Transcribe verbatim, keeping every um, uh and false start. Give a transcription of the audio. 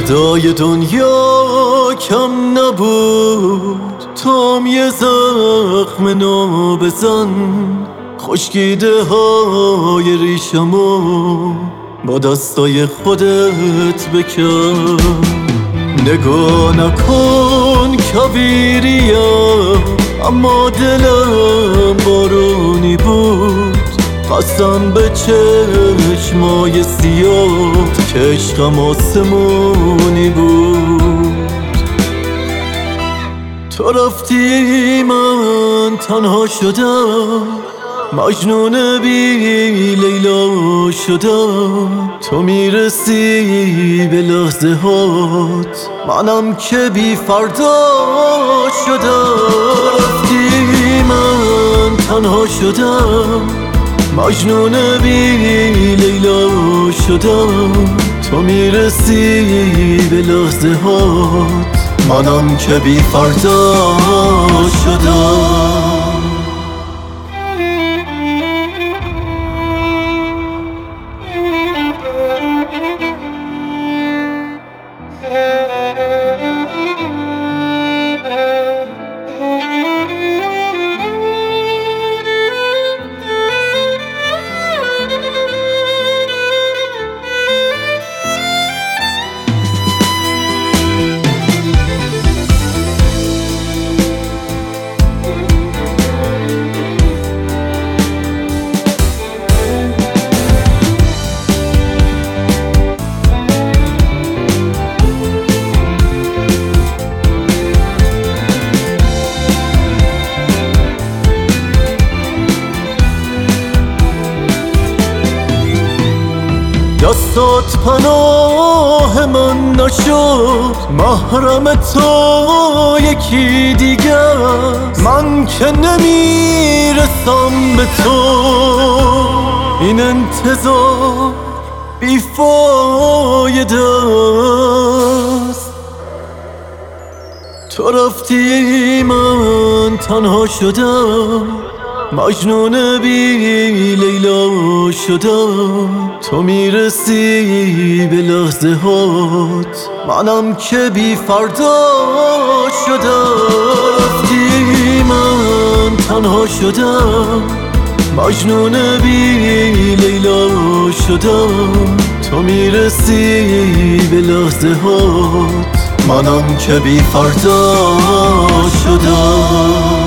فردای دنیا کم نبود، تام یه زخم نو بزن، خشکیده های ریشمو با دستای خودت بکن. نگاه نکن کویریم، اما دلم بارونی بود. قسم به چشمای سیاه که عشقم آسمونی بود. تو رفتی من تنها شدم، مجنون بی لیلا شدم. تو میرسی به لحظه هات، منم که بی فردا شدم. تو رفتی من تنها شدم، مجنون بی لیلا شدم. تو میرسی به لحظه هات، منم که بی فردا شدم. دستات پناه من نشد، محرم تو یکی دیگر. من که نمیرسم به تو، این انتظار بیفایده است. تو رفتی من تنها شدم، مجنون بی لیلا شدم. تو میرسی به لحظه هات، منم که بی فردا شدم. رفتی من تنها شدم، مجنون بی لیلا شدم. تو میرسی به لحظه هات، منم که بی فردا شدم.